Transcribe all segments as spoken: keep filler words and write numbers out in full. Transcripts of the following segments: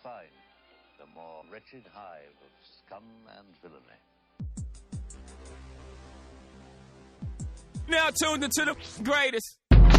find the more wretched hive of scum and villainy. Now tuned into the greatest.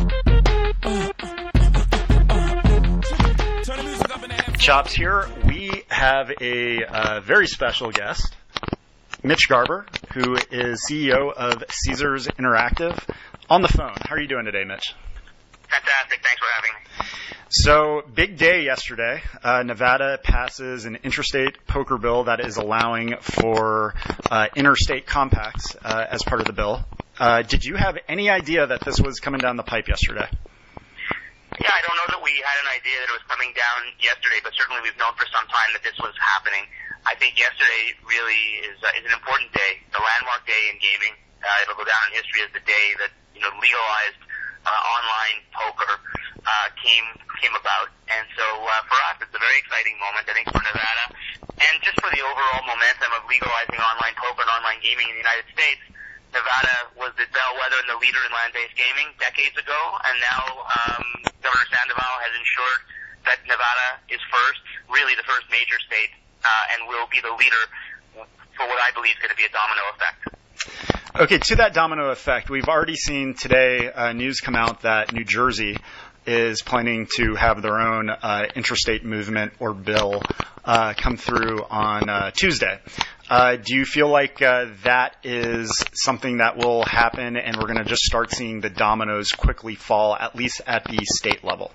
Turn the music up in the headphones. Chops here. We have a uh, very special guest, Mitch Garber, who is C E O of Caesars Interactive, on the phone. How are you doing today, Mitch? Fantastic. Thanks for having me. So, big day yesterday. Uh, Nevada passes an interstate poker bill that is allowing for uh, interstate compacts uh, as part of the bill. Uh, did you have any idea that this was coming down the pipe yesterday? Yeah, I don't know that we had an idea that it was coming down yesterday, but certainly we've known for some time that this was happening. I think yesterday really is uh, is an important day, the landmark day in gaming. Uh, it'll go down in history as the day that, you know, legalized uh, online poker uh, came came about. And so uh, for us, it's a very exciting moment, I think, for Nevada, and just for the overall momentum of legalizing online poker and online gaming in the United States. Nevada was the bellwether and the leader in land-based gaming decades ago, and now um, Governor Sandoval has ensured that Nevada is first, really the first major state, uh, and will be the leader for what I believe is going to be a domino effect. Okay, to that domino effect, we've already seen today uh, news come out that New Jersey is planning to have their own uh, interstate movement or bill uh, come through on uh, Tuesday. Uh, do you feel like uh, that is something that will happen and we're going to just start seeing the dominoes quickly fall, at least at the state level?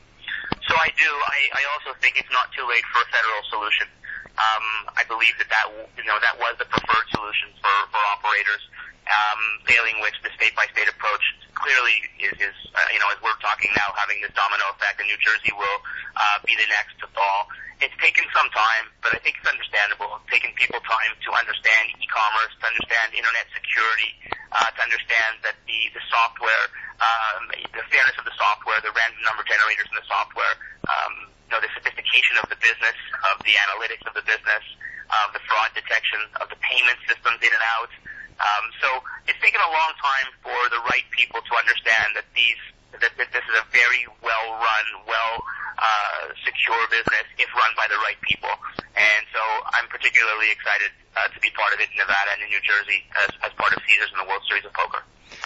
So I do. I, I also think it's not too late for a federal solution. Um, I believe that that, you know, that was the preferred solution for, for operators, um, failing which the state-by-state approach clearly is, is uh, you know, as we're talking now, having this domino effect, and New Jersey will uh, be the next to fall. It's taken some time, but I think it's understandable. It's taken people time to understand e-commerce, to understand internet security, uh, to understand that the, the software, um, the fairness of the software, the random number generators in the software, um, you know, the sophistication of the business, of the analytics of the business, of the fraud detection, of the payment systems in and out. Um, so it's taken a long time for the right people to understand that these that, that this is a very well-run, well uh, secure business if run by the right people. And so I'm particularly excited uh, to be part of it in Nevada and in New Jersey as, as part of Caesars and the World Series of Poker.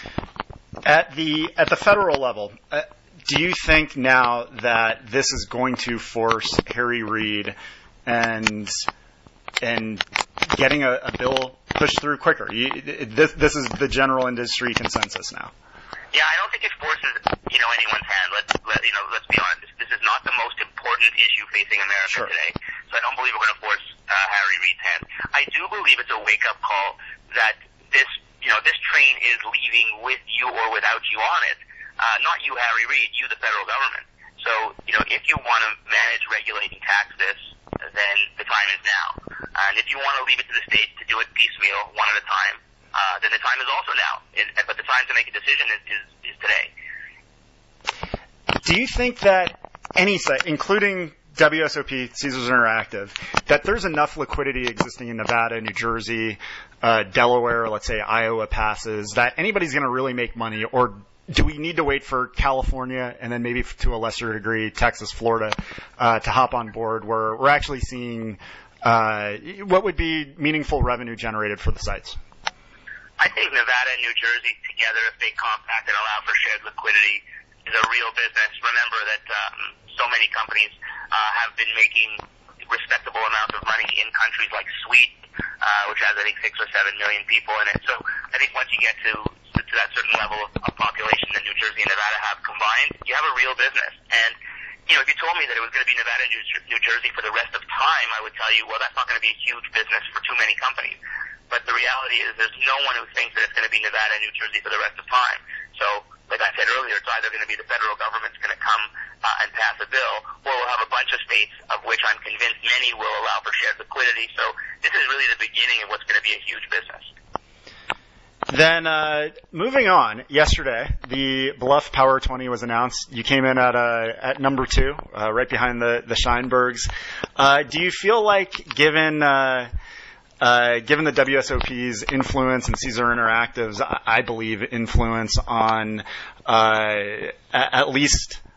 At the at the federal level, uh, do you think now that this is going to force Harry Reid and and getting a, a bill pushed through quicker? You, this this is the general industry consensus now. Yeah, I don't think it forces, you know, anyone's hand. Let's let, you know, let's be honest. This, this is not the most important issue facing America sure. today. So I don't believe we're going to force uh, Harry Reid's hand. I do believe it's a wake-up call that this, you know, this train is leaving with you or without you on it. Uh, not you, Harry Reid, you, the federal government. So, you know, if you want to manage, regulate, and tax this, then the time is now. And if you want to leave it to the states to do it piecemeal, one at a time, Uh, then the time is also now. It, but the time to make a decision is, is, is today. Do you think that any site, including W S O P, Caesars Interactive, that there's enough liquidity existing in Nevada, New Jersey, uh, Delaware, let's say Iowa passes, that anybody's going to really make money? Or do we need to wait for California and then maybe to a lesser degree Texas, Florida, uh, to hop on board where we're actually seeing uh, what would be meaningful revenue generated for the sites? I think Nevada and New Jersey together, if they compact and allow for shared liquidity, is a real business. Remember that um, so many companies uh, have been making respectable amounts of money in countries like Sweden, uh, which has, I think, six or seven million people in it. So I think once you get to to that certain level of, of population that New Jersey and Nevada have combined, you have a real business. And, you know, if you told me that it was going to be Nevada and New Jersey for the rest of time, I would tell you, well, that's not going to be a huge business for too many companies. But the reality is there's no one who thinks that it's going to be Nevada and New Jersey for the rest of time. So, like I said earlier, it's either going to be the federal government's going to come uh, and pass a bill, or we'll have a bunch of states, of which I'm convinced many will allow for shared liquidity. So this is really the beginning of what's going to be a huge business. Then, uh, moving on, yesterday, the Bluff Power twenty was announced. You came in at uh, at number two, uh, right behind the, the Scheinbergs. Uh, do you feel like, given uh, uh, given the W S O P's influence and Caesar Interactive's, I believe, influence on uh, at least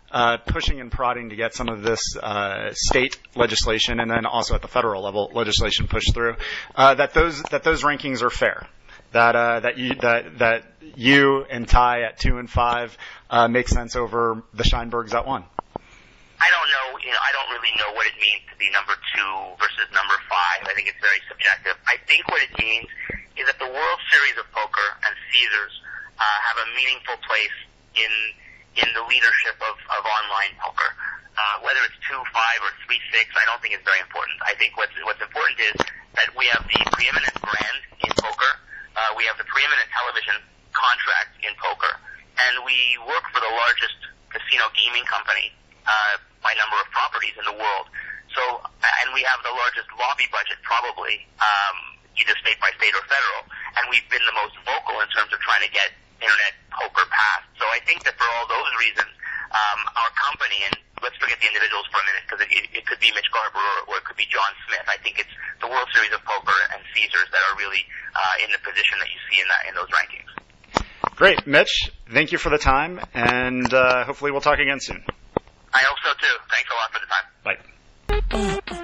uh, pushing and prodding to get some of this uh, state legislation and then also at the federal level legislation pushed through, uh, that those that those rankings are fair. That uh, that you that that you and Ty at two and five uh, make sense over the Scheinbergs at one. I don't know, you know, I don't really know what it means to be number two versus number five. I think it's very subjective. I think what it means is that the World Series of Poker and Caesars uh, have a meaningful place in in the leadership of, of online poker. Uh, whether it's two five or three six, I don't think it's very important. I think what's what's important is that we have the preeminent brand in poker, uh, we have the preeminent television contract in poker, and we work for the largest casino gaming company uh, by number of properties in the world. So, and we have the largest lobby budget probably, um, either state by state or federal, and we've been the most vocal in terms of trying to get internet poker passed. So I think that for all those reasons, um, our company, and let's forget the individuals for a minute, because it, it, it could be Mitch Garber or, or it could be John Smith. I think it's the World Series of Poker and Caesars that are really uh, in the position that you see in that in those rankings. Great, Mitch. Thank you for the time, and uh, hopefully we'll talk again soon. I hope so too. Thanks a lot for the time. Bye.